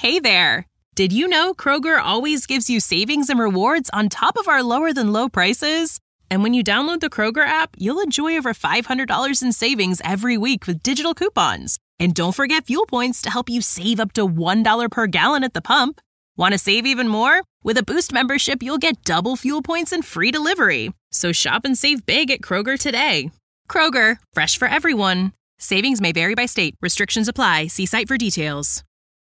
Hey there! Did you know Kroger always gives you savings and rewards on top of our lower-than-low prices? And when you download the Kroger app, you'll enjoy over $500 in savings every week with digital coupons. And don't forget fuel points to help you save up to $1 per gallon at the pump. Want to save even more? With a Boost membership, you'll get double fuel points and free delivery. So shop and save big at Kroger today. Kroger, fresh for everyone. Savings may vary by state. Restrictions apply. See site for details.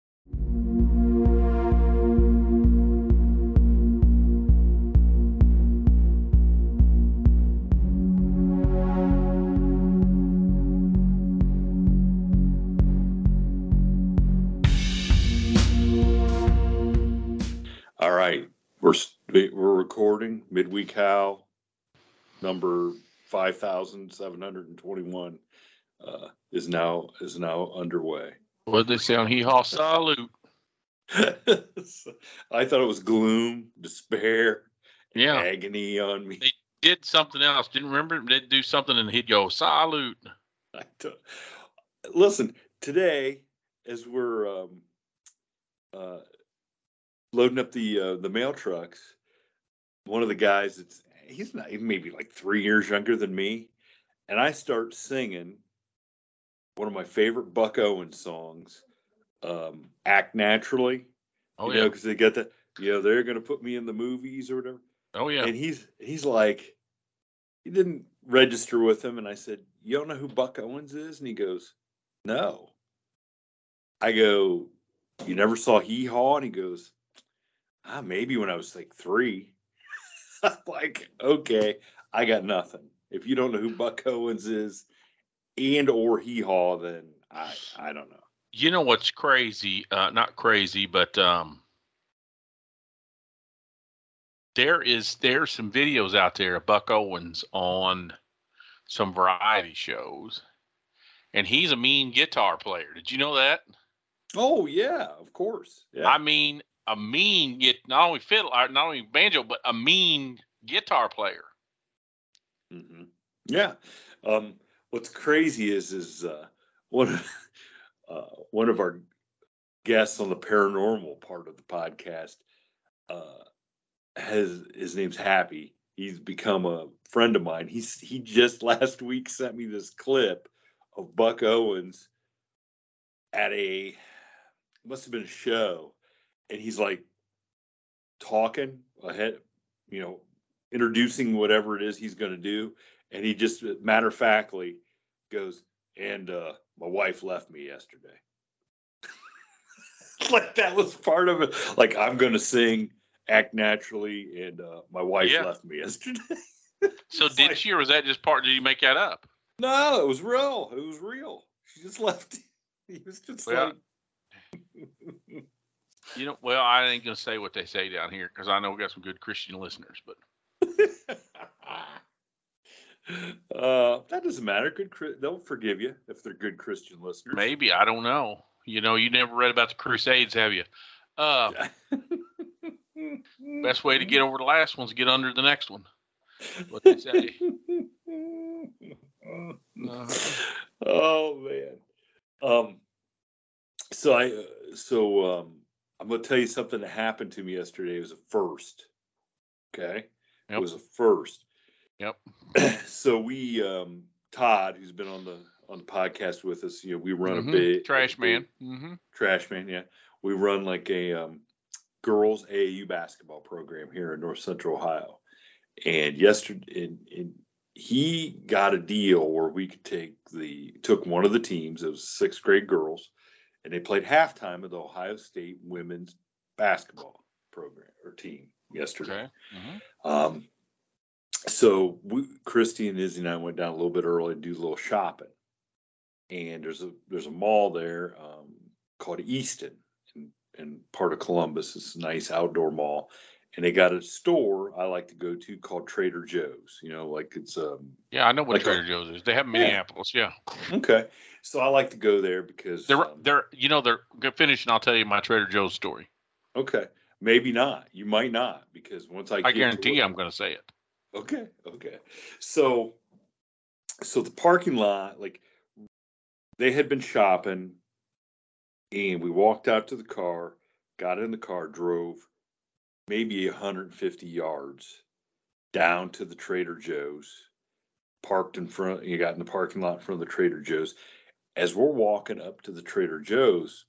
All right, we're recording Midweek Howl number 5,721 is now underway. What did they say on Hee Haw Salute? I thought it was gloom, despair, and Yeah. agony on me. They did something else. Didn't remember? They'd do something and he'd go, Salute. Listen, today, as we're loading up the mail trucks, one of the guys, he's not even maybe like 3 years younger than me, and I start singing one of my favorite Buck Owens songs, "Act Naturally." Oh, you know, because they got that, they're going to put me in the movies or whatever. Oh, yeah. And he's like, he didn't register with him, and I said, "You don't know who Buck Owens is?" And he goes, "No." I go, "You never saw Hee Haw?" And he goes, maybe when I was like 3. I'm like, okay, I got nothing. If you don't know who Buck Owens is and or Hee Haw, then I don't know. You know what's crazy? Not crazy, but there's some videos out there of Buck Owens on some variety shows, and he's a mean guitar player. Did you know that? Oh yeah, of course. Yeah. I mean, a mean not only fiddle, not only banjo, but a mean guitar player. Mm-hmm. Yeah. What's crazy is one of our guests on the paranormal part of the podcast his name's Happy. He's become a friend of mine. He just last week sent me this clip of Buck Owens at must have been a show. And he's like talking ahead, introducing whatever it is he's going to do. And he just matter-of-factly goes, and my wife left me yesterday. Like that was part of it. Like, I'm going to sing Act Naturally, and my wife left me yesterday. So did she, or was that just part? Did you make that up? No, it was real. It was real. She just left. He was just like... Well, I ain't going to say what they say down here because I know we got some good Christian listeners, but. That doesn't matter. They'll forgive you if they're good Christian listeners. Maybe. I don't know. You never read about the Crusades, have you? Best way to get over the last one is get under the next one. What they say. Oh, man. I'm going to tell you something that happened to me yesterday. It was a first. Okay? Yep. It was a first. Yep. So we, Todd, who's been on the podcast with us, we run a big Trash Man. Trash Man, yeah. We run like a girls AAU basketball program here in North Central Ohio. And yesterday, he got a deal where we could took one of the teams. It was 6th grade girls. And they played halftime of the Ohio State women's basketball program or team yesterday. Okay. So Christy and Izzy and I went down a little bit early to do a little shopping. And there's a mall there called Easton in part of Columbus. It's a nice outdoor mall. And they got a store I like to go to called Trader Joe's. Like it's yeah, I know what Trader Joe's is. They have Minneapolis, yeah. Okay. So I like to go there because they're good. Finish, and I'll tell you my Trader Joe's story. Okay, maybe not. You might not, because once I guarantee you, I'm going to say it. Okay. So the parking lot, like they had been shopping. And we walked out to the car, got in the car, drove maybe 150 yards down to the Trader Joe's, parked in front, you got in the parking lot in front of the Trader Joe's. As we're walking up to the Trader Joe's,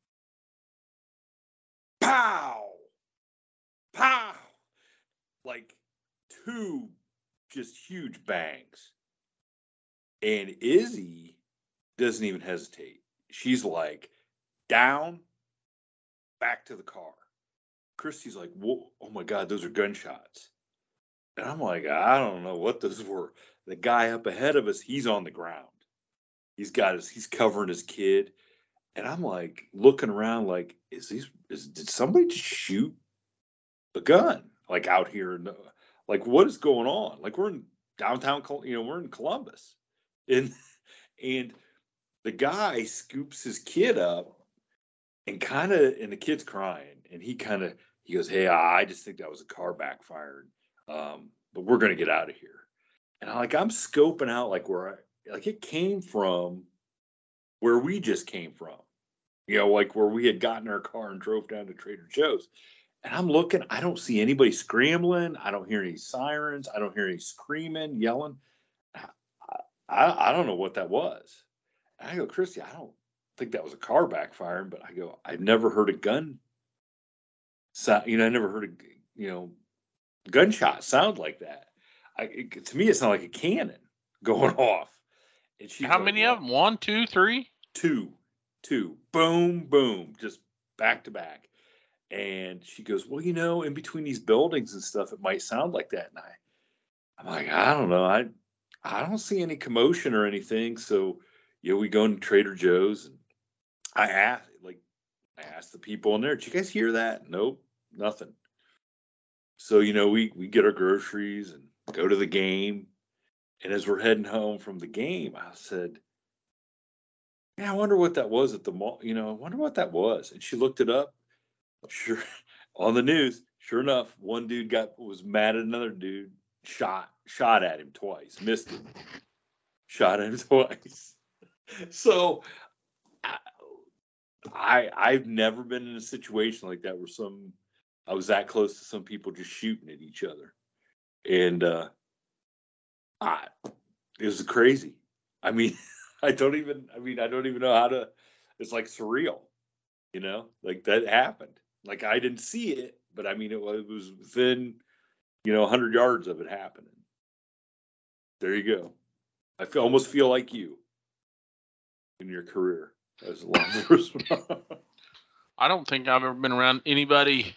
pow, pow, like two just huge bangs. And Izzy doesn't even hesitate. She's like, down, back to the car. Christy's like, whoa, oh my God, those are gunshots. And I'm like, I don't know what those were. The guy up ahead of us, he's on the ground. He's covering his kid. And I'm like looking around like, did somebody just shoot a gun? Like out here, like what is going on? Like we're in downtown, we're in Columbus. And the guy scoops his kid up and the kid's crying. And he goes, hey, I just think that was a car backfiring. But we're going to get out of here. And I'm scoping out it came from where we just came from, like where we had gotten our car and drove down to Trader Joe's. And I'm looking, I don't see anybody scrambling. I don't hear any sirens. I don't hear any screaming, yelling. I don't know what that was. And I go, Christy, I don't think that was a car backfiring, but I go, I've never heard a gun sound, I never heard a, gunshot sound like that. To me, it sounded like a cannon going off. And how many of them? 1, 2, 3? Two. Boom, boom, just back to back. And she goes, well, in between these buildings and stuff, it might sound like that. And I'm like, I don't know. I don't see any commotion or anything. So, we go into Trader Joe's, and I asked the people in there, did you guys hear that? Nope, nothing. So, we get our groceries and go to the game. And as we're heading home from the game, I said, I wonder what that was at the mall. I wonder what that was. And she looked it up. Sure, on the news, sure enough, one dude was mad at another dude, shot at him twice, missed him, shot at him twice. So I've never been in a situation like that where I was that close to some people just shooting at each other. And it was crazy. I don't even know how to, it's like surreal, like that happened. Like I didn't see it, but it was within, 100 yards of it happening. There you go. I almost feel like you in your career as a law enforcement. I don't think I've ever been around anybody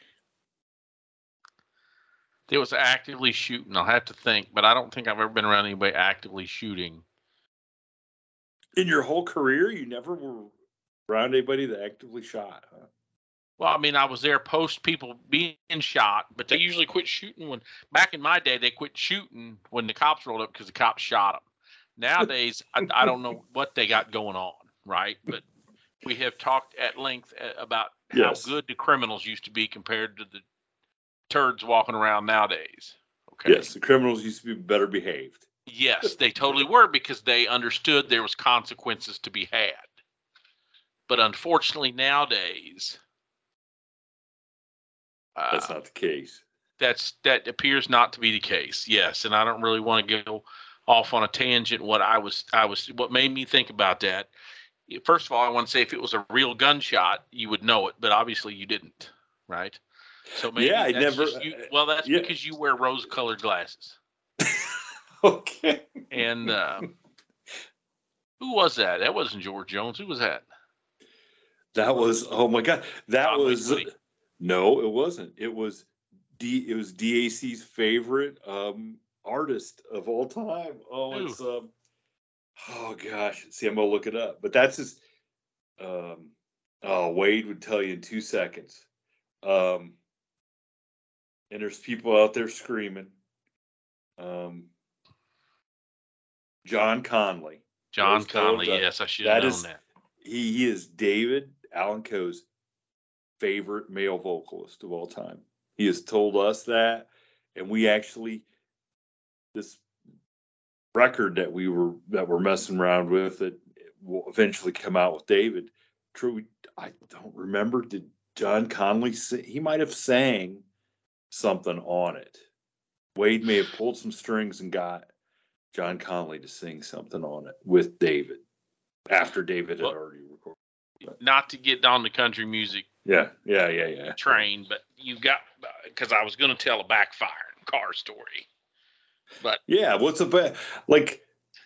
that was actively shooting. I'll have to think, but I don't think I've ever been around anybody actively shooting. In your whole career, you never were around anybody that actively shot, huh? Well, I was there post people being shot, but they usually quit shooting back in my day, they quit shooting when the cops rolled up because the cops shot them. Nowadays, I don't know what they got going on, right? But we have talked at length about how good the criminals used to be compared to the turds walking around nowadays. Okay. Yes, the criminals used to be better behaved. Yes, they totally were because they understood there was consequences to be had. But unfortunately nowadays, that's not the case. That appears not to be the case. Yes, and I don't really want to go off on a tangent. What made me think about that. First of all, I want to say if it was a real gunshot, you would know it, but obviously you didn't, right? So maybe that's because you wear rose-colored glasses. Okay. And who was that? That wasn't George Jones. Who was that? That was, oh my God. That Tom was Woody. No, it wasn't. It was DAC's favorite artist of all time. Oh, Who? it's oh gosh. See, I'm gonna look it up. But that's his Wade would tell you in 2 seconds. And there's people out there screaming. John Conley. John Conley, yes, I should have known that. He is David Allan Coe's favorite male vocalist of all time. He has told us that, and we actually, this record that we're messing around with, that will eventually come out with David, true. I don't remember. Did John Conley he might have sang something on it. Wade may have pulled some strings and got John Conley to sing something on it with David after David had already recorded. Not to get on the country music train, but you've got, because I was going to tell a backfiring car story. But yeah, what's a bad, like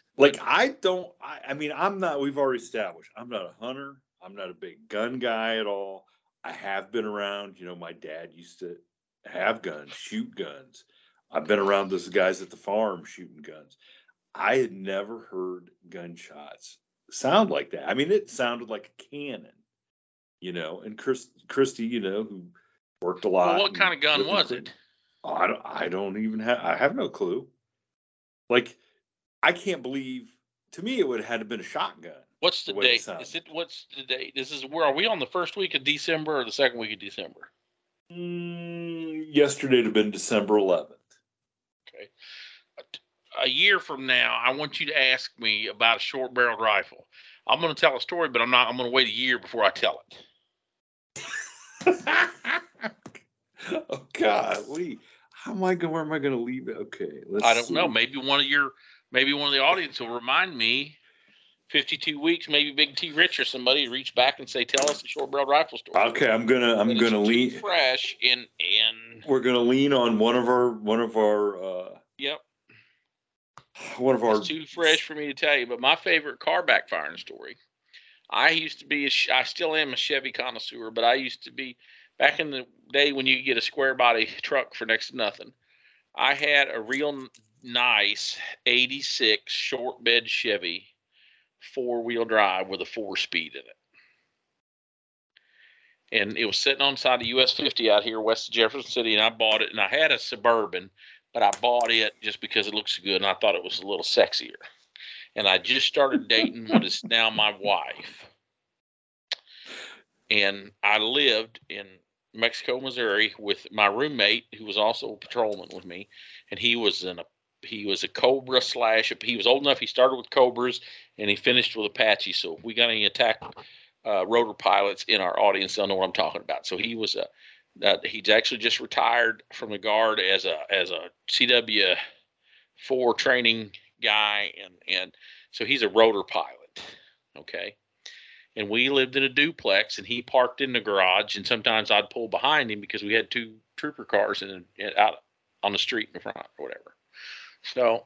I mean, I'm not, we've already established, I'm not a hunter. I'm not a big gun guy at all. I have been around, my dad used to have guns, shoot guns. I've been around those guys at the farm shooting guns. I had never heard gunshots sound like that. I mean, it sounded like a cannon, and Christy, who worked a lot. Well, what kind of gun was it? I have no clue. Like, I can't believe, to me, it would have had to been a shotgun. What's the date? What's the date? Where are we on the first week of December or the second week of December? Yesterday would have been December 11th. Okay. A year from now, I want you to ask me about a short-barreled rifle. I'm going to tell a story, but I'm going to wait a year before I tell it. Oh God, where am I going to leave it? Okay, I don't know. Maybe one of the audience will remind me. 52 weeks, maybe Big T Rich or somebody reach back and say, "Tell us a short-barreled rifle story." Okay, I'm gonna lean fresh in. We're gonna lean on one of our. Yep. One of our. It's too fresh for me to tell you, but my favorite car backfiring story. I used to be I still am a Chevy connoisseur, but I used to be back in the day when you could get a square body truck for next to nothing. I had a real nice '86 short bed Chevy. 4-wheel drive with a 4-speed in it. And it was sitting on the side of US 50 out here west of Jefferson City, and I bought it. And I had a Suburban, but I bought it just because it looks good, and I thought it was a little sexier. And I just started dating what is now my wife. And I lived in Mexico, Missouri with my roommate, who was also a patrolman with me, and he was a Cobra / he was old enough. He started with Cobras and he finished with Apache. So if we got any attack rotor pilots in our audience, they'll know what I'm talking about. So he was he's actually just retired from the Guard as a CW4 training guy. And so he's a rotor pilot. Okay. And we lived in a duplex and he parked in the garage, and sometimes I'd pull behind him because we had 2 trooper cars out on the street in front or whatever. So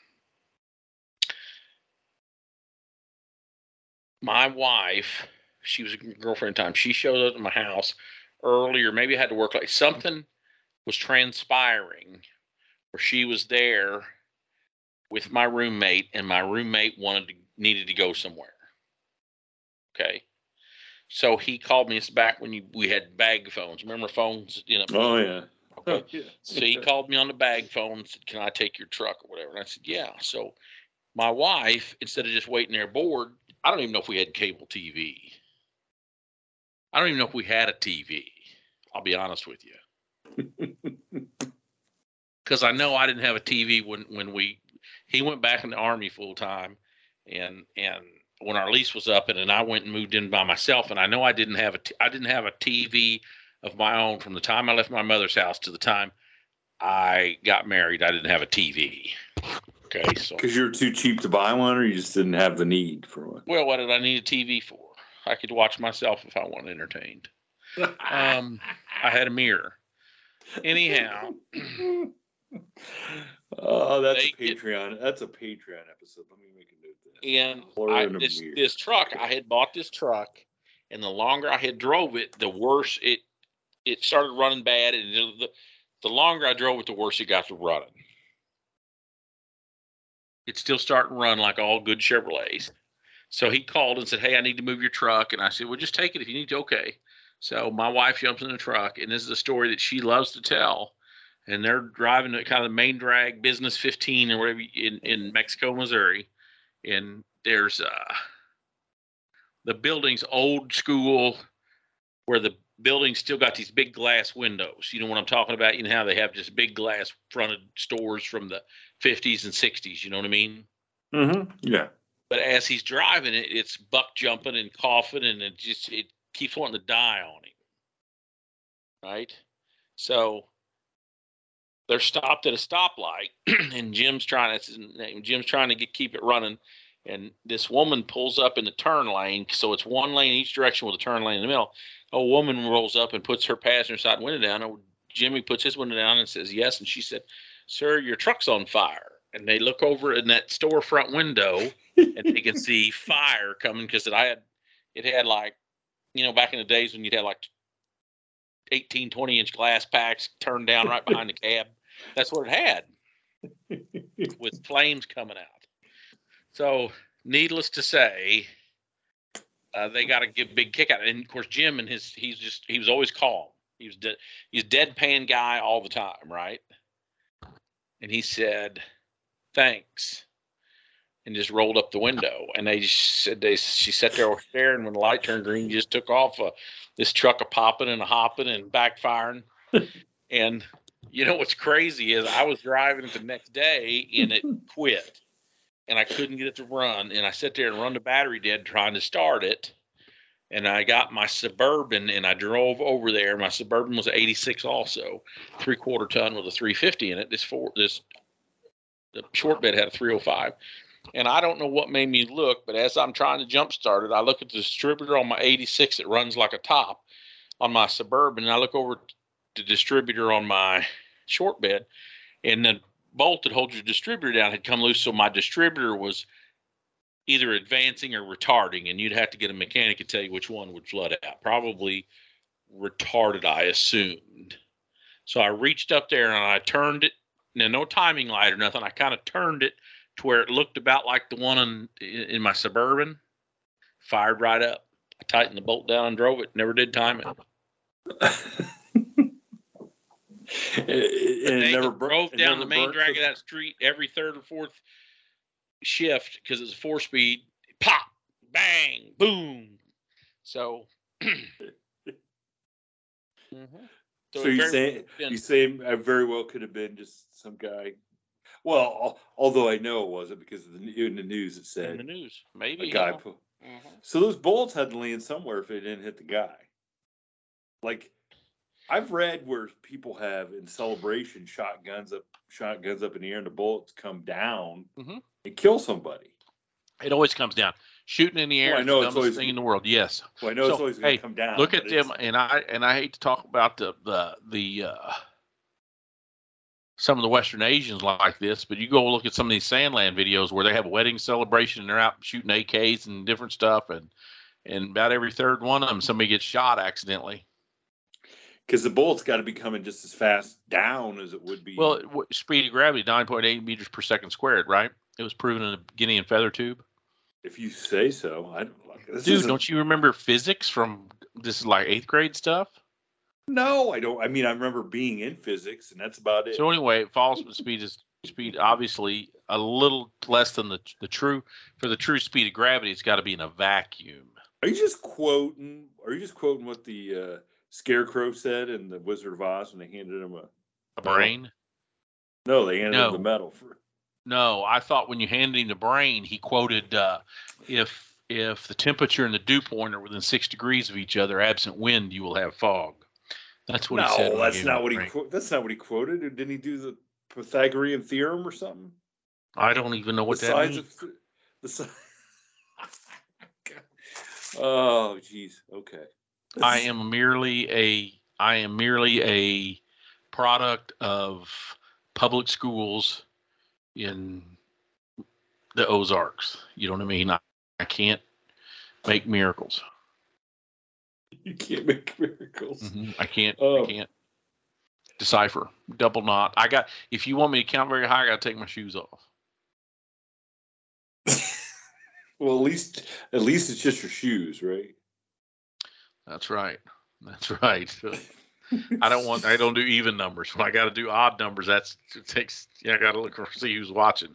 my wife, she was a girlfriend at the time, she showed up at my house early, or maybe I had to work late. Something was transpiring where she was there with my roommate, and my roommate needed to go somewhere. Okay. So he called me. It's back when we had bag phones. Remember phones? Oh, yeah. Okay. Yeah. So he called me on the bag phone and said, "Can I take your truck or whatever?" And I said, "Yeah." So my wife, instead of just waiting there bored, I don't even know if we had cable TV. I don't even know if we had a TV. I'll be honest with you. Because I know I didn't have a TV when he went back in the Army full time, and when our lease was up, and I went and moved in by myself, and I know I didn't have a TV of my own from the time I left my mother's house to the time I got married. I didn't have a TV. Okay, so because you're too cheap to buy one, or you just didn't have the need for one. Well, what did I need a TV for? I could watch myself if I wanted entertained. I had a mirror. Anyhow. Oh, that's a Patreon. That's a Patreon episode. Let me make a note of that. And this truck, I had bought this truck, and the longer I had drove it, the worse it started running bad, and the longer I drove it, the worse it got to running. It's still starting to run like all good Chevrolets. So he called and said, "Hey, I need to move your truck." And I said, "Well, just take it if you need to." Okay. So my wife jumps in the truck, and this is a story that she loves to tell. And they're driving to kind of the main drag, Business 15 or whatever in Mexico, Missouri. And there's the building's old school, where the building still got these big glass windows. You know what I'm talking about? You know how they have just big glass fronted stores from the 50s and 60s. You know what I mean? Mm-hmm. Yeah. But as he's driving it, it's buck jumping and coughing, and it keeps wanting to die on him. Right? So they're stopped at a stoplight, and Jim's trying to keep it running. And this woman pulls up in the turn lane, so it's one lane each direction with a turn lane in the middle. A woman rolls up and puts her passenger side window down. Jimmy puts his window down and says, yes. And she said, sir, your truck's on fire. And they look over in that storefront window, and they can see fire coming because it had like, back in the days when you'd have like 18, 20-inch glass packs turned down right behind the cab. That's what it had, with flames coming out. So, needless to say, they got to give a big kick out. And of course, Jim he was always calm. He's a deadpan guy all the time, right? And he said, thanks, and just rolled up the window. And she sat there staring. When the light turned green, he just took off. This truck a popping and a hopping and backfiring. And what's crazy is I was driving it the next day and it quit. And I couldn't get it to run. And I sat there and run the battery dead trying to start it. And I got my Suburban and I drove over there. My Suburban was 86 also, 3/4 ton with a 350 in it. The short bed had a 305. And I don't know what made me look, but as I'm trying to jump start it, I look at the distributor on my 86 that runs like a top on my Suburban. And I look over to the distributor on my short bed, and the bolt that holds your distributor down had come loose. So my distributor was either advancing or retarding, and you'd have to get a mechanic to tell you which one would flood out. Probably retarded, I assumed. So I reached up there and I turned it. Now, no timing light or nothing. I kind of turned it to where it looked about like the one in my Suburban. Fired right up. I tightened the bolt down and drove it. Never did time it. It never drove down the main drag of that street every third or fourth shift because it's a 4-speed. Pop, bang, boom. So, so you say I very well could have been just some guy. Well, although I know it wasn't because in the news it said in the news maybe a guy. So those bullets had to land somewhere if they didn't hit the guy. Like, I've read where people have in celebration shotguns up in the air and the bullets come down and kill somebody. It always comes down. Shooting in the air is the dumbest thing in the world. Yes. Well, I know it's always going to come down. Look at them, and I hate to talk about the some of the Western Asians like this, but you go look at some of these Sandland videos where they have a wedding celebration and they're out shooting AKs and different stuff, and about every third one of them somebody gets shot accidentally. Because the bullet's got to be coming just as fast down as it would be. Well, speed of gravity, 9.8 meters per second squared, right? It was proven in a guinea and feather tube. If you say so. Don't you remember physics from this is like 8th grade stuff? No, I don't. I mean, I remember being in physics, and that's about it. So anyway, fall speed is obviously a little less than the true. For the true speed of gravity, it's got to be in a vacuum. Are you just quoting what the Scarecrow said in the Wizard of Oz when they handed him a brain? No, they handed him the medal for. No, I thought when you handed him the brain, he quoted, "If the temperature and the dew point are within 6 degrees of each other, absent wind, you will have fog." That's what he said. No, that's not what he quoted. Didn't he do the Pythagorean theorem or something? I don't even know what that means. Oh, geez. Okay. I am merely a product of public schools in the Ozarks. You know what I mean? I can't make miracles. You can't make miracles. Mm-hmm. I can't decipher. Double knot. If you want me to count very high, I got to take my shoes off. Well, at least it's just your shoes, right? That's right. I don't do even numbers. When I got to do odd numbers, I got to look for see who's watching.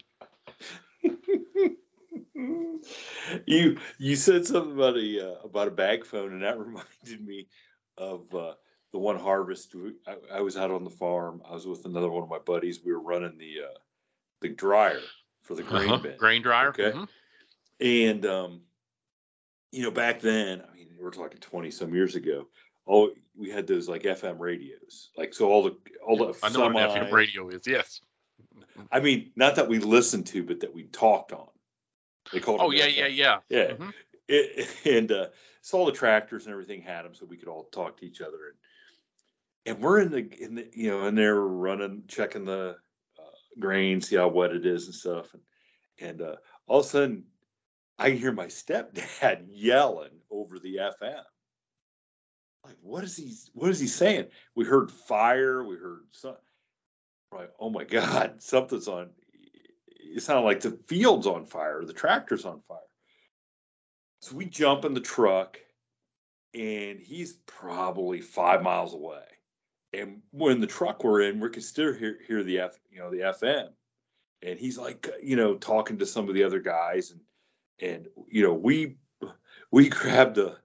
You said something about a bag phone, and that reminded me of the one harvest. I was out on the farm. I was with another one of my buddies. We were running the dryer for the grain bin. Grain dryer. Okay. And, back then, I mean, we're talking 20 some years ago. Oh, we had those like FM radios. Like, so all the I know what an FM radio is. Yes. I mean, not that we listened to, but that we talked on. They called. Oh, yeah. Yeah. Mm-hmm. So all the tractors and everything had them, so we could all talk to each other. And we're in there running, checking the grain, see how wet it is and stuff. And all of a sudden, I can hear my stepdad yelling over the FM. Like, what is he saying? We heard fire. We heard something. Right. Oh my God, something's on. It sounded like the field's on fire, the tractor's on fire. So we jump in the truck, and he's probably 5 miles away. And when the truck we're in, we can still hear the FM. And he's like, talking to some of the other guys, and we grabbed a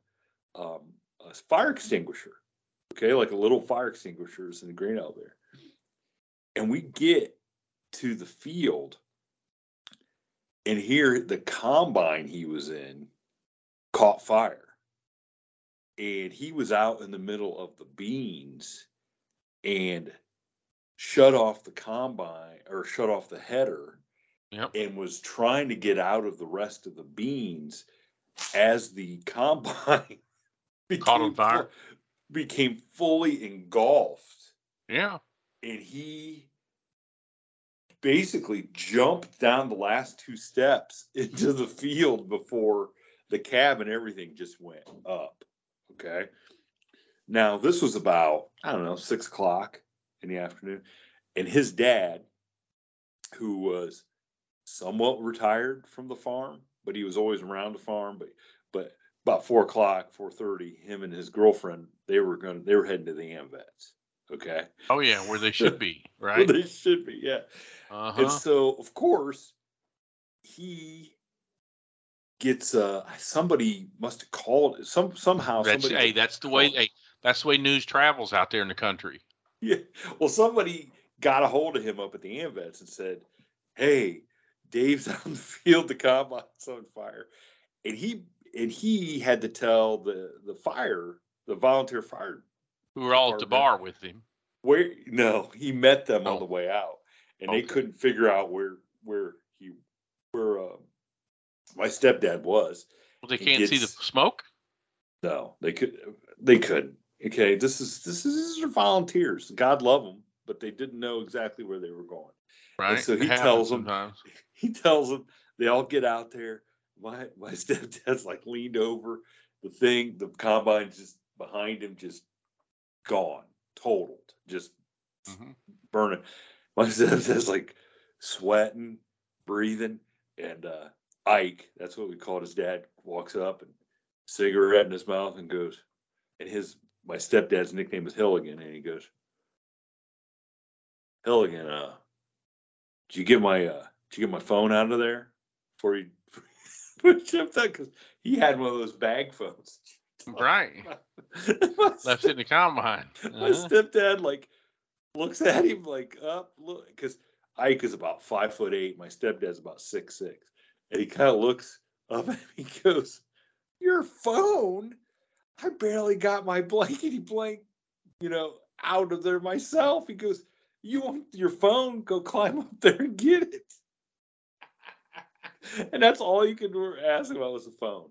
fire extinguisher, okay, like a little fire extinguishers in the grain elevator. And we get to the field, and here the combine he was in caught fire. And he was out in the middle of the beans and shut off the combine, or shut off the header. Yep. And was trying to get out of the rest of the beans as the combine caught on fire, became fully engulfed. Yeah. And he basically jumped down the last two steps into the field before the cab and everything just went up. Okay. Now, this was about, 6 o'clock in the afternoon. And his dad, who was somewhat retired from the farm, but he was always around the farm. But about 4 o'clock, 4:30, him and his girlfriend, they were heading to the AMVETS. Okay. Oh yeah, where they should be, right? Where they should be, yeah. Uh-huh. And so, of course, he gets somebody must have called somehow. That's the way news travels out there in the country. Yeah. Well, somebody got a hold of him up at the AMVETS and said, "Hey, Dave's on the field. The combine's on fire," and he had to tell the volunteer fire, who were all at the bar with him. He met them on the way out, and they couldn't figure out where my stepdad was. Well, they can't see the smoke. No, they couldn't. Okay, this is volunteers. God love them, but they didn't know exactly where they were going. Right. And so he tells them. They all get out there. My stepdad's like leaned over the combine just behind him, just gone, totaled, just burning. My stepdad's like sweating, breathing, and Ike, that's what we called his dad, walks up and cigarette in his mouth and goes, and my stepdad's nickname is Hilligan, and he goes, "Hilligan, did you get my phone out of there before you shipped that?" Because he had one of those bag phones. Right. Left it in the combine. My stepdad looks at him look, because Ike is about 5'8". My stepdad's about 6'6", and he kind of looks up at me. He goes, "Your phone? I barely got my blankety blank, out of there myself." He goes, "You want your phone? Go climb up there and get it." And that's all you could ask about was the phone.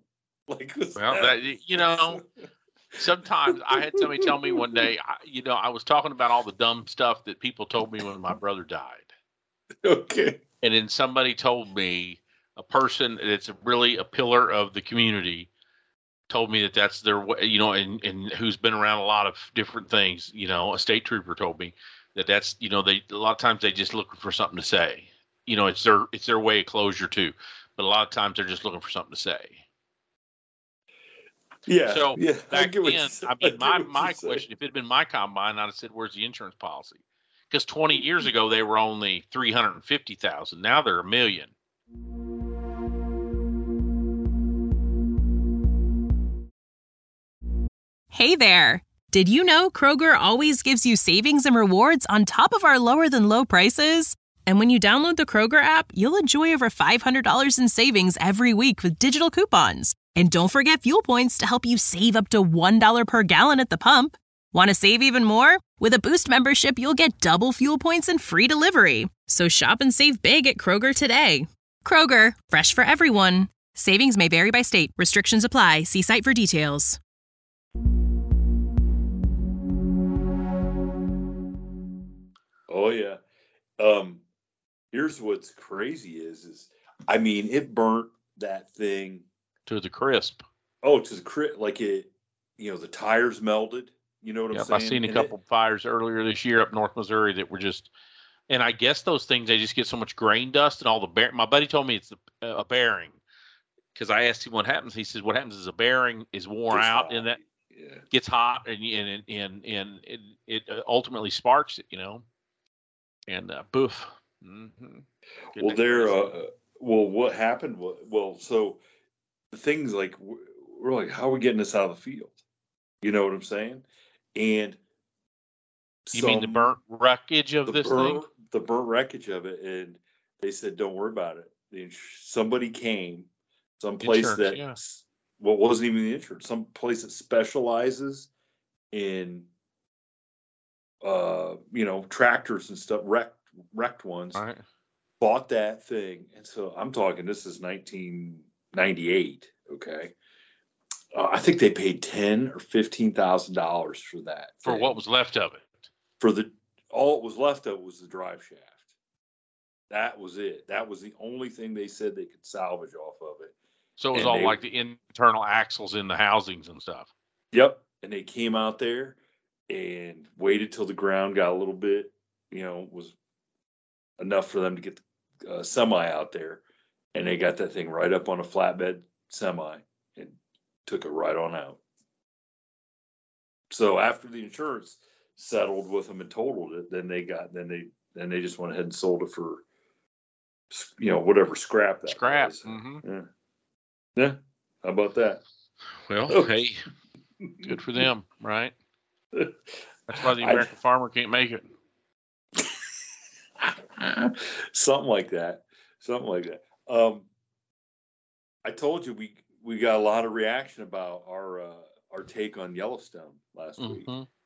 Sometimes I had somebody tell me one day, I was talking about all the dumb stuff that people told me when my brother died. Okay. And then somebody told me, a person that's really a pillar of the community told me that's their way, and who's been around a lot of different things. A state trooper told me that's, they a lot of times they just looking for something to say. It's their way of closure too. But a lot of times they're just looking for something to say. Yeah. So yeah, back then, my question, if it had been my combine, I'd have said, "Where's the insurance policy?" Because 20 years ago they were only $350,000. Now they're $1 million. Hey there. Did you know Kroger always gives you savings and rewards on top of our lower than low prices? And when you download the Kroger app, you'll enjoy over $500 in savings every week with digital coupons. And don't forget fuel points to help you save up to $1 per gallon at the pump. Want to save even more? With a Boost membership, you'll get double fuel points and free delivery. So shop and save big at Kroger today. Kroger, fresh for everyone. Savings may vary by state. Restrictions apply. See site for details. Oh, yeah. Here's what's crazy is I mean, it burnt that thing to the crisp. Oh, to the crisp, like it, the tires melted. You know what I'm saying? I seen a couple fires earlier this year up North Missouri that were just, and I guess those things, they just get so much grain dust and all the my buddy told me it's a bearing, because I asked him what happens. He says what happens is a bearing is worn out and that gets hot and it ultimately sparks it, and boof. Mm-hmm. Well, what happened? So the things like we're like, how are we getting this out of the field? You know what I'm saying? And you mean the burnt wreckage of this thing? The burnt wreckage of it, and they said, "Don't worry about it." Somebody came, someplace wasn't even the insurance. Some place that specializes in, tractors and stuff, wrecked ones. All right. Bought that thing, and so I'm talking. This is 1998. Okay. I think they paid $10,000 or $15,000 for that. For what was left of it. All it was left of it was the drive shaft. That was it. That was the only thing they said they could salvage off of it. So it was all like the internal axles in the housings and stuff. Yep. And they came out there and waited till the ground got a little bit, was enough for them to get the semi out there. And they got that thing right up on a flatbed semi and took it right on out. So after the insurance settled with them and totaled it, then they just went ahead and sold it for, whatever scrap that was. Mm-hmm. Yeah. How about that? Well, hey, good for them, right? That's why the American farmer can't make it. Something like that. I told you we got a lot of reaction about our take on Yellowstone last week.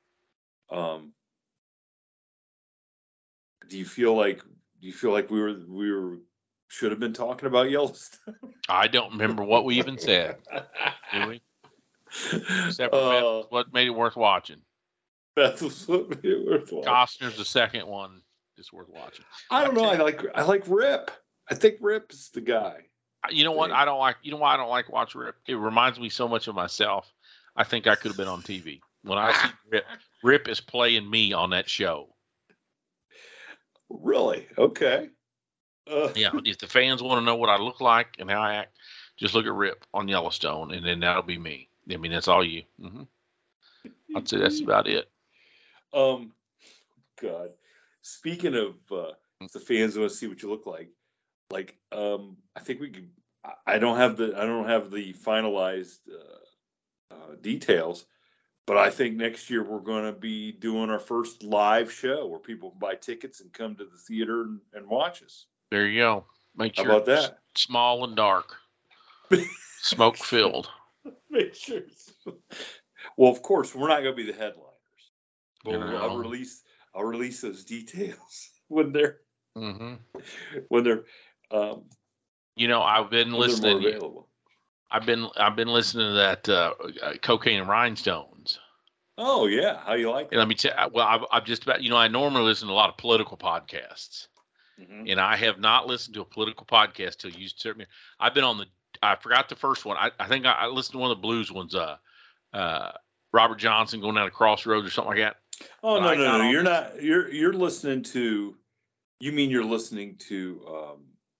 Do you feel like we should have been talking about Yellowstone? I don't remember what we even said. Do we? Except for what made it worth watching. That's what made it worth watching. Costner's the second one, just worth watching. I don't know. I like Rip. I think Rip is the guy. You know what? I don't like. You know why I don't like watch Rip? It reminds me so much of myself. I think I could have been on TV when I see Rip. Rip is playing me on that show. Really? Okay. Yeah. If the fans want to know what I look like and how I act, just look at Rip on Yellowstone, and then that'll be me. I mean, that's all you. Mm-hmm. I'd say that's about it. God. Speaking of the fans want to see what you look like. I think we could. I don't have the finalized details, but I think next year we're going to be doing our first live show where people can buy tickets and come to the theater and watch us. There you go. Make sure How about that? Small and dark, smoke filled. Make sure. Well, of course, we're not going to be the headliners. But I'll release those details when they're. Mm-hmm. When they're. I've been listening. I've been listening to that Cocaine and Rhinestones. Oh yeah, how you like that? And let me tell you, well, I've just about, I normally listen to a lot of political podcasts, and I have not listened to a political podcast till you sent me. I forgot the first one. I think I listened to one of the blues ones. Robert Johnson going down a crossroads or something like that. Oh no! You're not. You're listening to. You mean you're listening to.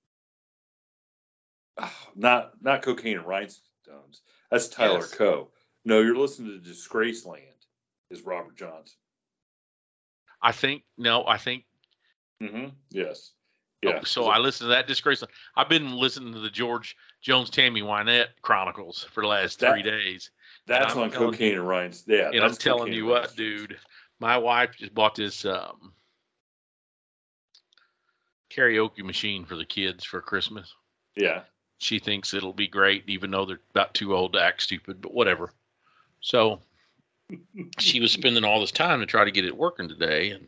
Not Cocaine and Rhinestones. That's Tyler Coe. No, you're listening to Disgraceland. Is Robert Johnson? I think. Mm-hmm. Yes. Yeah. So I listened to that Disgraceland. I've been listening to the George Jones Tammy Wynette Chronicles for the last 3 days. That's on Cocaine and Rhinestones. Yeah. And I'm telling you what, dude, my wife just bought this karaoke machine for the kids for Christmas. Yeah. She thinks it'll be great, even though they're about too old to act stupid, but whatever. So she was spending all this time to try to get it working today. And,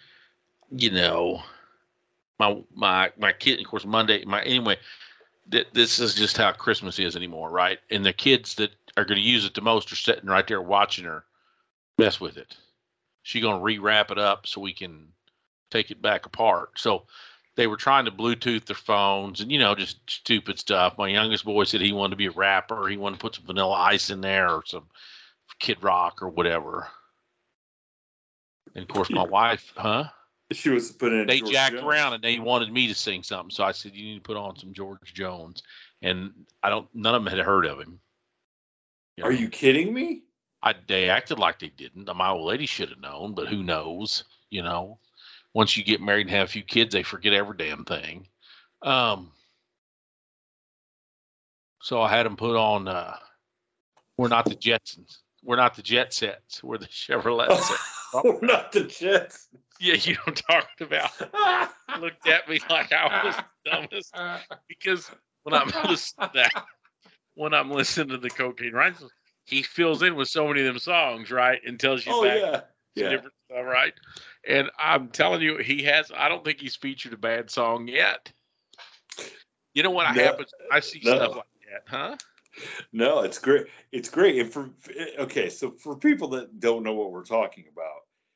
my kid, of course, Monday, this is just how Christmas is anymore, right? And the kids that are going to use it the most are sitting right there watching her mess with it. She's going to rewrap it up so we can take it back apart. So they were trying to Bluetooth their phones and, just stupid stuff. My youngest boy said he wanted to be a rapper. He wanted to put some Vanilla Ice in there or some Kid Rock or whatever. And, of course, my wife, She was putting in they George jacked Jones. around and they wanted me to sing something. So I said, you need to put on some George Jones. And none of them had heard of him. Are you kidding me? They acted like they didn't. My old lady should have known, but who knows? Once you get married and have a few kids, they forget every damn thing. So I had them put on, we're not the Jetsons. We're not the Jet Sets. We're the Chevrolet Sets. We're not the Jets. Yeah, you know what I'm talking about. Looked at me like I was the dumbest. Because when I'm listening to the Cocaine Rhymesayers, he fills in with so many of them songs, right? And tells you back to different stuff, right? And I'm telling you, I don't think he's featured a bad song yet. You know what happens? I see stuff like that, huh? No, it's great. It's great. And so for people that don't know what we're talking about,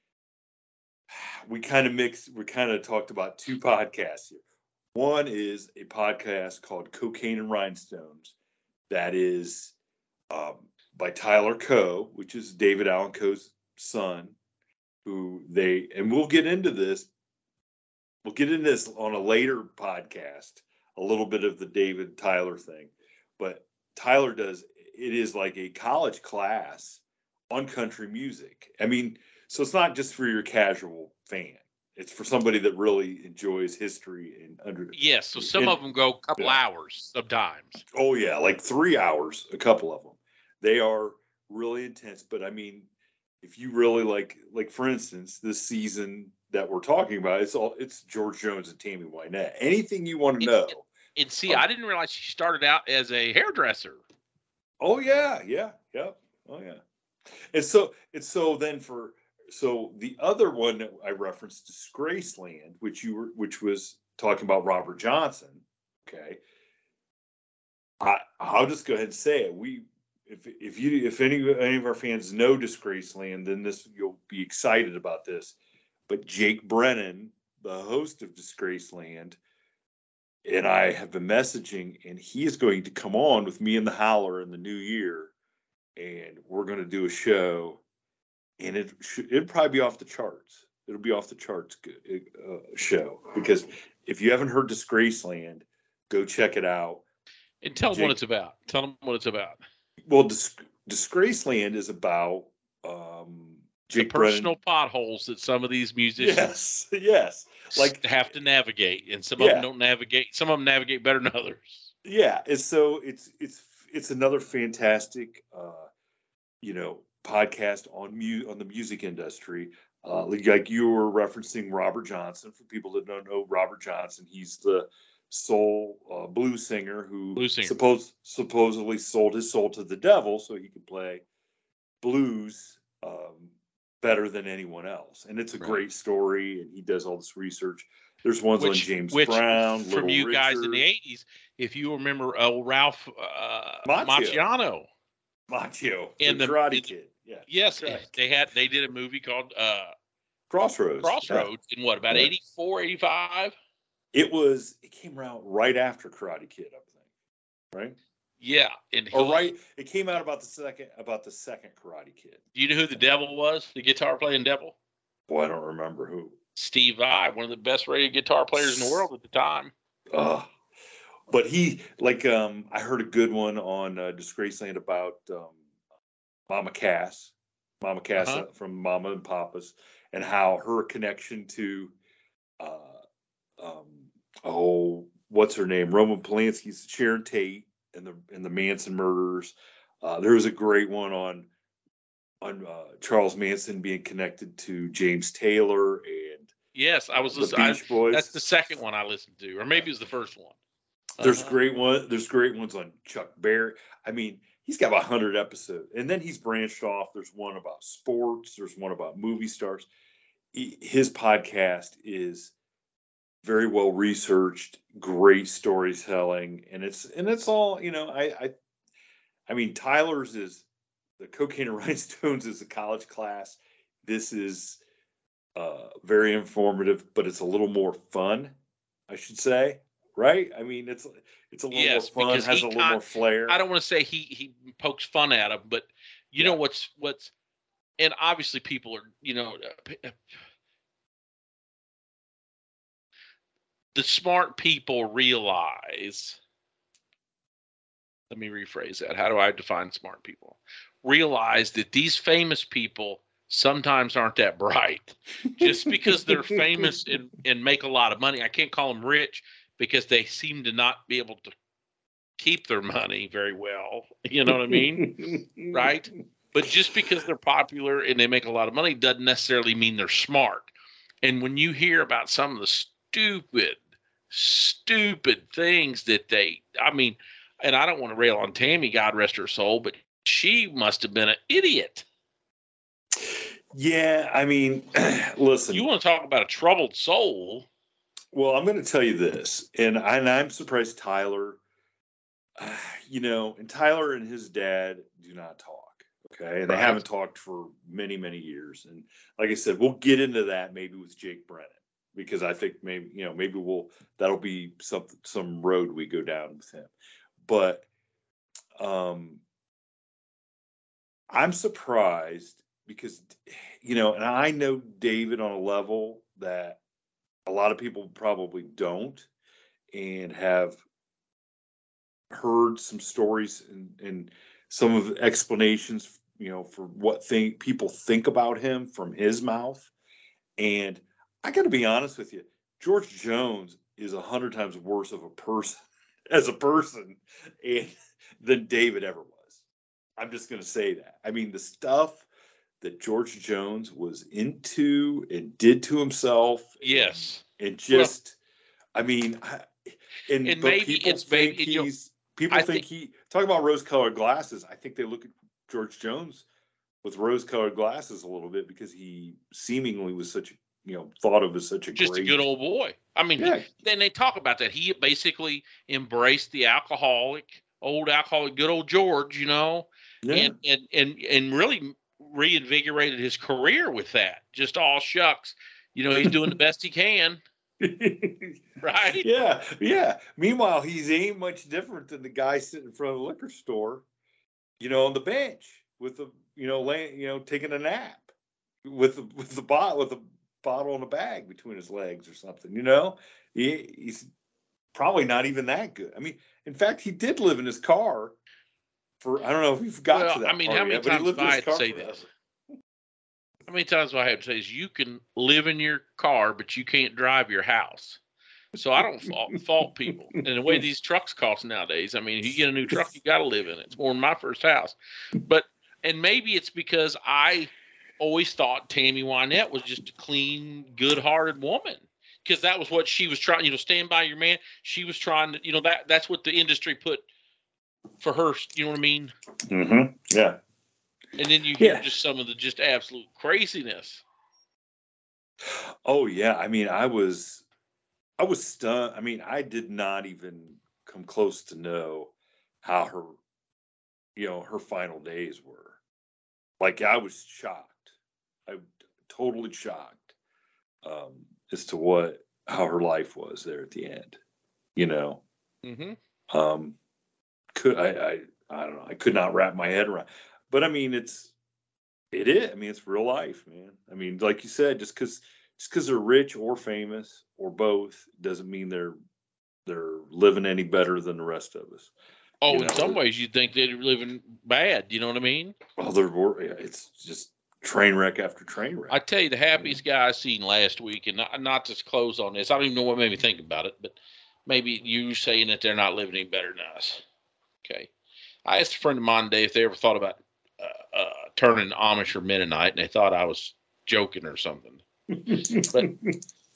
we kind of talked about two podcasts here. One is a podcast called Cocaine and Rhinestones that is by Tyler Coe, which is David Allan Coe's son, and we'll get into this. We'll get into this on a later podcast, a little bit of the David Tyler thing. But Tyler it is like a college class on country music. I mean, so it's not just for your casual fan. It's for somebody that really enjoys history and Yes, so some of them go a couple hours sometimes. Oh yeah, like 3 hours, a couple of them. They are really intense, but I mean, if you really like for instance, this season that we're talking about, it's George Jones and Tammy Wynette. Anything you want to know. And see, I didn't realize she started out as a hairdresser. Oh yeah. Oh yeah. So the other one that I referenced, Disgraceland, which was talking about Robert Johnson. Okay. I'll just go ahead and say it. If any of our fans know Disgraceland, then you'll be excited about this. But Jake Brennan, the host of Disgraceland, and I have been messaging, and he is going to come on with me and the Howler in the new year, and we're going to do a show, and it'll probably be off the charts. It'll be off the charts show, because if you haven't heard Disgraceland, go check it out. And tell them what it's about. Tell them what it's about. Well, Disgraceland is about Jake the personal Brennan. potholes that some of these musicians yes, like have to navigate, and some of them don't navigate. Some of them navigate better than others. Yeah, and so it's another fantastic podcast on the music industry. Like you were referencing Robert Johnson. For people that don't know Robert Johnson, he's the soul blues singer who supposedly sold his soul to the devil so he could play blues better than anyone else. And it's a great story, and he does all this research. There's ones on James Brown, from Little you Richard. Guys in the 80s, if you remember Ralph Macchio in the Karate Kid. Yeah. Yes, they did a movie called Crossroads. In what, about 84, 85? It came out right after Karate Kid, I think. Right? Yeah. It came out about the second Karate Kid. Do you know who the devil was? The guitar playing devil? Boy, I don't remember who. Steve Vai, one of the best rated guitar players in the world at the time. But he, I heard a good one on Disgraceland about Mama Cass from Mama and Papa's, and how her connection to, what's her name? Roman Polanski's Sharon Tate and the Manson murders. There was a great one on Charles Manson being connected to James Taylor, and Yes, I was The listening. Beach Boys. That's the second one I listened to, or maybe it was the first one. There's great ones on Chuck Berry. I mean, he's got about 100 episodes, and then he's branched off. There's one about sports. There's one about movie stars. His podcast is very well researched, great storytelling, and it's all, you know. I mean, Tyler's is the Cocaine and Rhinestones is a college class. This is very informative, but it's a little more fun, I should say. Right? I mean, it's a little more fun, has a little more flair. I don't want to say he pokes fun at him, but you know what's, and obviously people are, you know, the smart people realize. Let me rephrase that. How do I define smart people? Realize that these famous people sometimes aren't that bright. Just because they're famous and make a lot of money, I can't call them rich, because they seem to not be able to keep their money very well. You know what I mean? Right? But just because they're popular and they make a lot of money doesn't necessarily mean they're smart. And when you hear about some of the stupid things that I mean, and I don't want to rail on Tammy, God rest her soul, but she must have been an idiot. Yeah, I mean, listen. You want to talk about a troubled soul? Well, I'm going to tell you this, and I'm surprised Tyler, you know, and Tyler and his dad do not talk, okay? And they haven't talked for many, many years. And like I said, we'll get into that maybe with Jake Brennan, because I think maybe, you know, maybe that'll be some road we go down with him. But I'm surprised because, you know, and I know David on a level that a lot of people probably don't, and have heard some stories and some of the explanations, you know, for what people think about him from his mouth. And I got to be honest with you, George Jones is 100 times worse of a person as a person than David ever was. I'm just going to say that. I mean, the stuff that George Jones was into and did to himself. Yes. And just, well, I mean, and maybe people it's think maybe people think he talk about rose-colored glasses. I think they look at George Jones with rose-colored glasses a little bit, because he seemingly was such, you know, thought of as such a good old boy. I mean, then they talk about that. He basically embraced the old alcoholic, good old George, you know, and really reinvigorated his career with that. Just all shucks, you know, he's doing the best he can. Right? Yeah. Meanwhile, he ain't much different than the guy sitting in front of the liquor store, you know, on the bench with the, you know, taking a nap with the bottle in a bag between his legs or something. You know, he's probably not even that good. I mean, in fact, he did live in his car for, I don't know if you've got to that. I mean, how many times have I had to say this? How many times do I have to say is you can live in your car, but you can't drive your house. So I don't fault people. And the way these trucks cost nowadays, I mean, if you get a new truck, you got to live in it. It's more than my first house. And maybe it's because I always thought Tammy Wynette was just a clean, good-hearted woman, because that was what she was trying, you know, stand by your man. She was trying to, you know, that's what the industry put for her, you know what I mean? Mm-hmm. Yeah. And then you hear just some of the just absolute craziness. Oh yeah, I mean, I was stunned. I mean, I did not even come close to know how her, you know, her final days were. Like, I was shocked. I totally shocked as to how her life was there at the end. You know, mm-hmm. I don't know. I could not wrap my head around. But I mean, it is. I mean, it's real life, man. I mean, like you said, just because they're rich or famous or both doesn't mean they're living any better than the rest of us. Oh, in some ways, you'd think they're living bad. You know what I mean? Well, it's just train wreck after train wreck. I tell you, the happiest guy I seen last week, and not to close on this, I don't even know what made me think about it, but maybe you saying that they're not living any better than us. Okay. I asked a friend of mine today if they ever thought about turning Amish or Mennonite, and they thought I was joking or something. But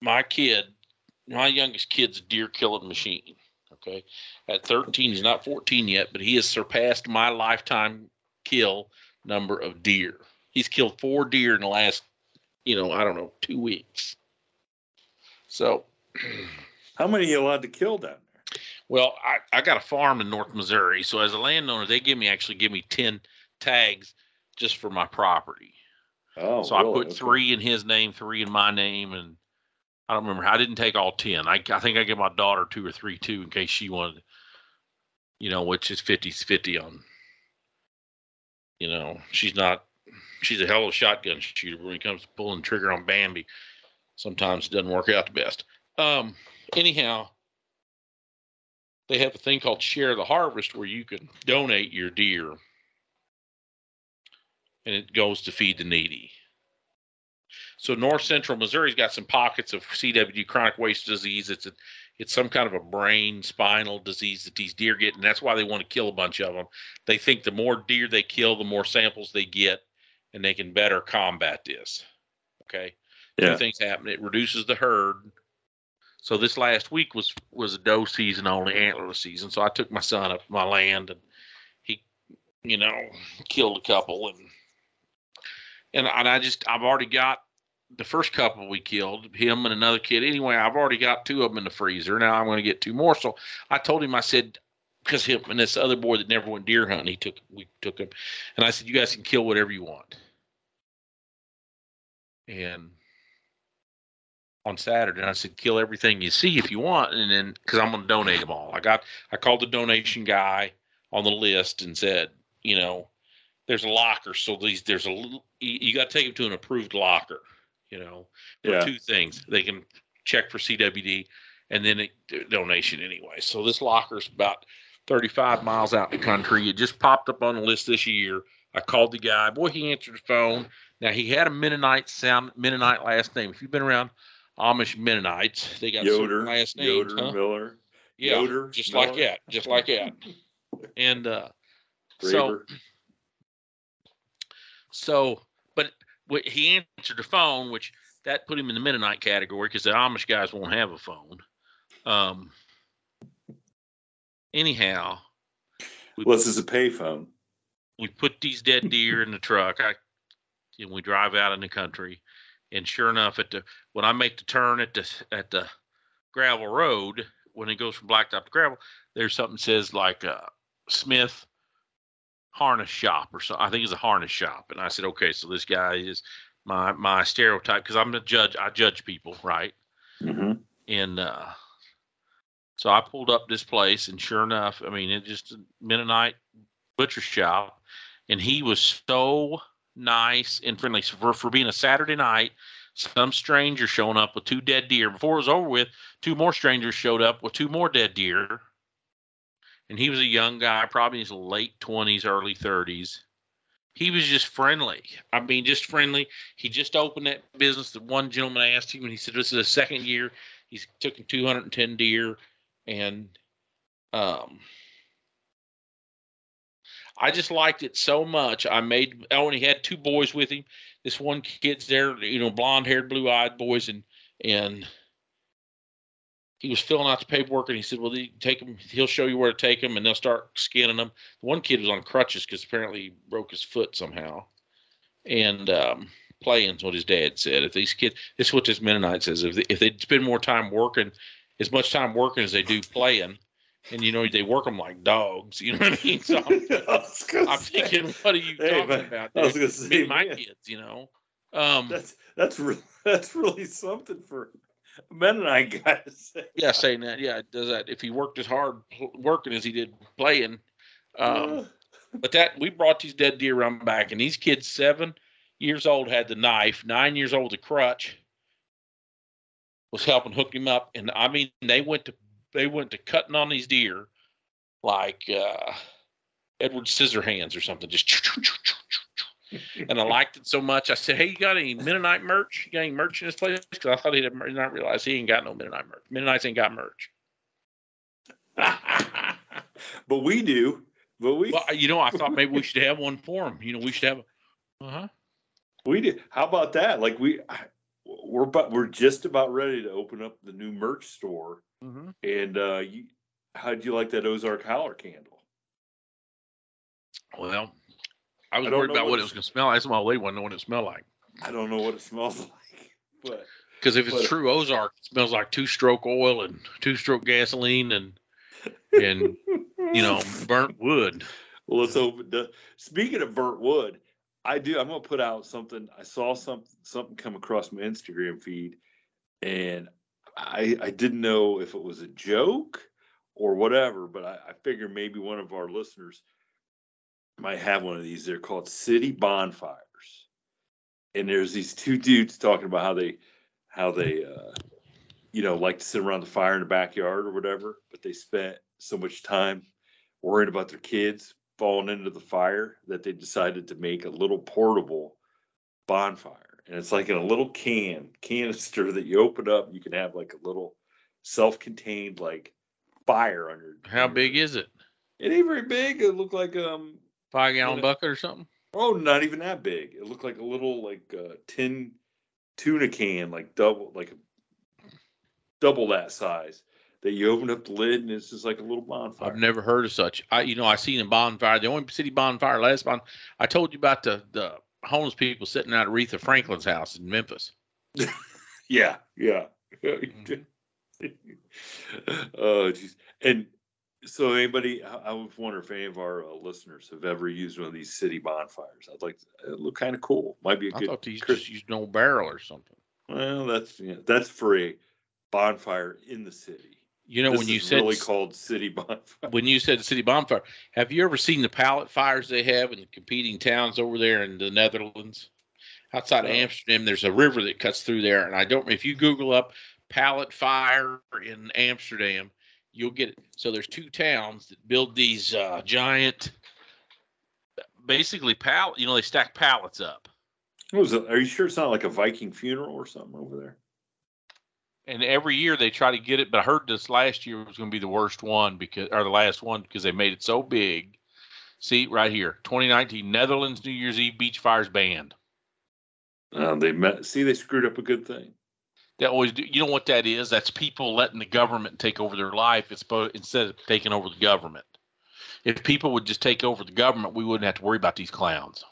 my youngest kid's a deer killing machine. Okay. At 13, he's not 14 yet, but he has surpassed my lifetime kill number of deer. He's killed 4 deer in the last, 2 weeks. So. How many are you allowed to kill down there? Well, I got a farm in North Missouri. So as a landowner, they give me 10 tags just for my property. Oh, so really? I put 3 in his name, 3 in my name, and I don't remember. I didn't take all 10. I think I gave my daughter 2 or 3 too in case she wanted, which is 50-50 on. She's a hell of a shotgun shooter, but when it comes to pulling the trigger on Bambi, sometimes it doesn't work out the best. Anyhow, they have a thing called Share the Harvest where you can donate your deer and it goes to feed the needy. So north central Missouri's got some pockets of CWD, chronic wasting disease. It's some kind of a brain spinal disease that these deer get, and that's why they want to kill a bunch of them. They think the more deer they kill, the more samples they get, and they can better combat this. Okay? Yeah. 2 things happen. It reduces the herd. So this last week was a doe season only, antlerless season. So I took my son up to my land, and he, killed a couple, and I've already got the first couple we killed, him and another kid. Anyway, I've already got 2 of them in the freezer. Now I'm going to get 2 more. So I told him, I said, because him and this other boy that never went deer hunting, we took him, and I said, you guys can kill whatever you want. And on Saturday, and I said, kill everything you see if you want, and then because I'm going to donate them all. I called the donation guy on the list and said, there's a locker, so you got to take them to an approved locker, for 2 things. They can check for CWD and then donation anyway. So this locker's about 35 miles out in the country. It just popped up on the list this year. I called the guy. Boy, he answered the phone. Now, he had a Mennonite last name. If you've been around Amish Mennonites, they got Yoder, last names. Yoder, huh? Miller. Yeah, Yoder, just Miller. like that. And but he answered the phone, which that put him in the Mennonite category because the Amish guys won't have a phone. Anyhow. This is a pay phone. We put these dead deer in the truck, and we drive out in the country. And sure enough, when I make the turn at the gravel road, when it goes from blacktop to gravel, there's something that says like Smith Harness Shop or so. I think it's a harness shop. And I said, okay, so this guy is my stereotype because I'm the judge. I judge people, right? Mm-hmm. And so I pulled up this place, and sure enough, it's just a Mennonite butcher shop, and he was so nice and friendly. So for being a Saturday night, some stranger showing up with 2 dead deer. Before it was over with, 2 more strangers showed up with 2 more dead deer. And he was a young guy, probably in his late 20s, early 30s. He was just friendly. Just friendly. He just opened that business. The one gentleman asked him, and he said, this is his 2nd year. He's taken 210 deer. And I just liked it so much. And he had 2 boys with him. This one kid's there, blonde-haired, blue-eyed boys, and he was filling out the paperwork, and he said, well, he'll show you where to take them, and they'll start skinning them. The one kid was on crutches because apparently he broke his foot somehow. And playing's what his dad said. If these kids, this is what this Mennonite says, if they spend more time working, as much time working as they do playing, and they work them like dogs, you know what I mean? So I'm thinking, what are you talking about? I was going to say, my kids, that's really something for a Mennonite guy to say. Yeah, saying that. Yeah, it does that. If he worked as hard working as he did playing, but we brought these dead deer around back, and these kids, 7 years old, had the knife, 9 years old, the crutch, was helping hook him up, and they went to cutting on these deer like Edward Scissorhands or something, just and I liked it so much. I said, hey, you got any Mennonite merch? You got any merch in this place? Because I thought he'd not realize he ain't got no Mennonite merch. Mennonites ain't got merch. But we do. Well, I thought maybe we should have one for him. We should have we do. How about that? Like we're just about ready to open up the new merch store. Mm-hmm. And how'd you like that Ozark Howler candle? Well, I was worried about what it was going to smell like. That's why my lady wanted to know what it smelled like. I don't know what it smells like, but because if it's true Ozark, it smells like 2-stroke oil and 2-stroke gasoline and burnt wood. Well, let's open. Speaking of burnt wood, I'm going to put out something. I saw something come across my Instagram feed, and I didn't know if it was a joke or whatever, but I figured maybe one of our listeners might have one of these. They're called city bonfires, and there's these two dudes talking about how they like to sit around the fire in the backyard or whatever, but they spent so much time worried about their kids falling into the fire that they decided to make a little portable bonfire. And it's like in a little canister that you open up. You can have like a little self-contained like fire under. How big is it? It ain't very big. It looked like 5-gallon bucket or something. Oh, not even that big. It looked like a little like tin tuna can, like double that size. That you open up the lid and it's just like a little bonfire. I've never heard of such. I seen a bonfire. The only city bonfire last month. I told you about the homeless people sitting out at Aretha Franklin's house in Memphis. Yeah. Mm-hmm. Oh, geez. And so anybody, I was wondering if any of our listeners have ever used one of these city bonfires. I'd like to. It look kind of cool. Might be a good. I thought these just used an old barrel or something. Well, that's for a bonfire in the city. When you said really called city bonfire. When you said city bonfire, have you ever seen the pallet fires they have in the competing towns over there in the Netherlands? Outside of Amsterdam, there's a river that cuts through there, and if you Google up pallet fire in Amsterdam, you'll get it. So there's two towns that build these giant, basically pallet. They stack pallets up. Are you sure it's not like a Viking funeral or something over there? And every year they try to get it, but I heard this last year was going to be the worst one the last one because they made it so big. See right here, 2019 Netherlands New Year's Eve beach fires banned. They screwed up a good thing. They always do. You know what that is? That's people letting the government take over their life instead of taking over the government. If people would just take over the government, we wouldn't have to worry about these clowns.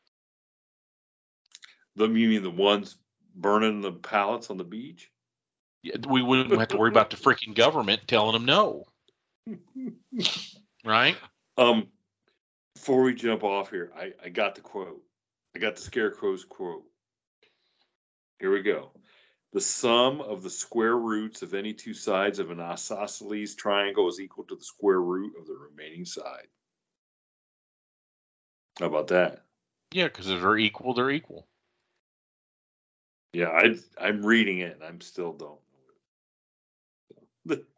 You mean the ones burning the pallets on the beach? Yeah, we wouldn't have to worry about the freaking government telling them no. Right? Before we jump off here, I got the quote. I got the Scarecrow's quote. Here we go. The sum of the square roots of any two sides of an isosceles triangle is equal to the square root of the remaining side. How about that? Yeah, because if they're equal, they're equal. Yeah, I'm reading it and I'm still don't. There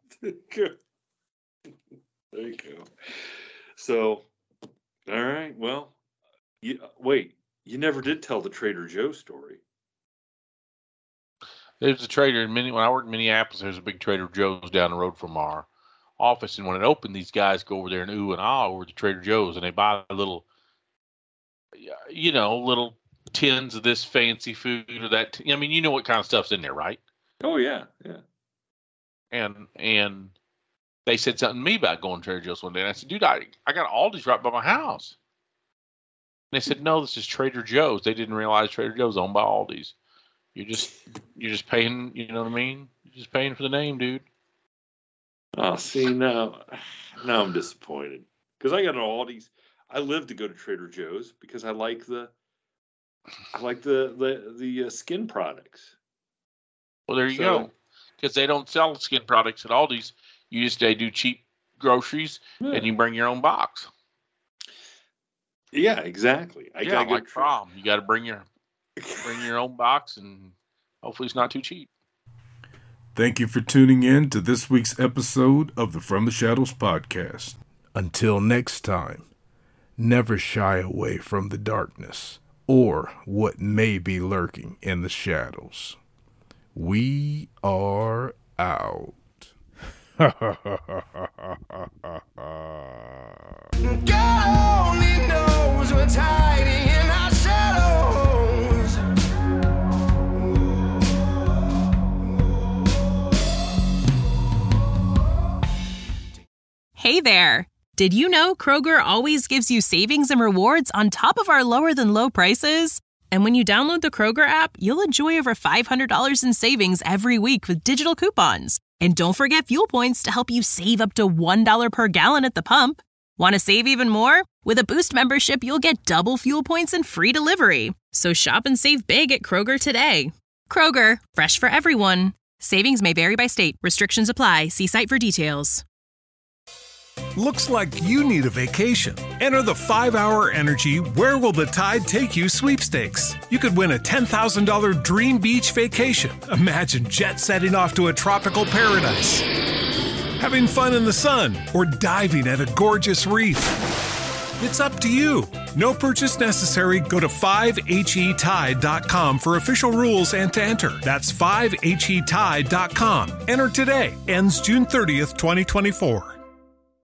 you go. So, all right. Well, you never did tell the Trader Joe story. There's a Trader when I worked in Minneapolis. There's a big Trader Joe's down the road from our office, and when it opened, these guys go over there and ooh and ah over to Trader Joe's, and they buy little tins of this fancy food or that. I mean, you know what kind of stuff's in there, right? Oh yeah. And they said something to me about going to Trader Joe's one day. And I said, dude, I got Aldi's right by my house. And they said, no, this is Trader Joe's. They didn't realize Trader Joe's owned by Aldi's. You're just paying, you know what I mean? You're just paying for the name, dude. Oh, see, now I'm disappointed. Because I got an Aldi's. I live to go to Trader Joe's because I like the skin products. Well, there you go. Because they don't sell skin products at Aldi's. They do cheap groceries, and you bring your own box. Yeah, exactly. Like prom. You got to bring your own box, and hopefully it's not too cheap. Thank you for tuning in to this week's episode of the From the Shadows podcast. Until next time, never shy away from the darkness or what may be lurking in the shadows. We are out. God only knows what's hiding in our shadows. Hey there! Did you know Kroger always gives you savings and rewards on top of our lower-than-low prices? And when you download the Kroger app, you'll enjoy over $500 in savings every week with digital coupons. And don't forget fuel points to help you save up to $1 per gallon at the pump. Want to save even more? With a Boost membership, you'll get double fuel points and free delivery. So shop and save big at Kroger today. Kroger, fresh for everyone. Savings may vary by state. Restrictions apply. See site for details. Looks like you need a vacation. Enter the 5-Hour Energy Where Will the Tide Take You sweepstakes. You could win a $10,000 dream beach vacation. Imagine jet setting off to a tropical paradise, having fun in the sun, or diving at a gorgeous reef. It's up to you. No purchase necessary. Go to 5HETide.com for official rules and to enter. That's 5HETide.com. Enter today. Ends June 30th, 2024.